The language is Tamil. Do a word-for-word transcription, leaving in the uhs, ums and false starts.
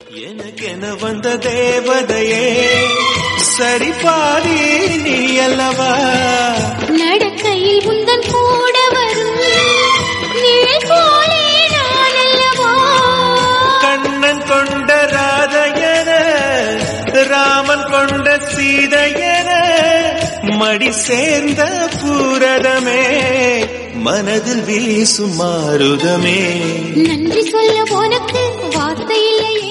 எனக்கென வந்த தேவதையே சரி பாதி நீ அல்லவா நடக்கையில் உந்தன் கூட வரும் நிழல் போலே நான் அல்லவா கண்ணன் கொண்ட ராதையன ராமன் கொண்ட சீதையன மடி சேர்ந்த பூரதமே மனதில் வீசும் மாருதமே நன்றி சொல்ல உனக்கு வார்த்தை இல்லையே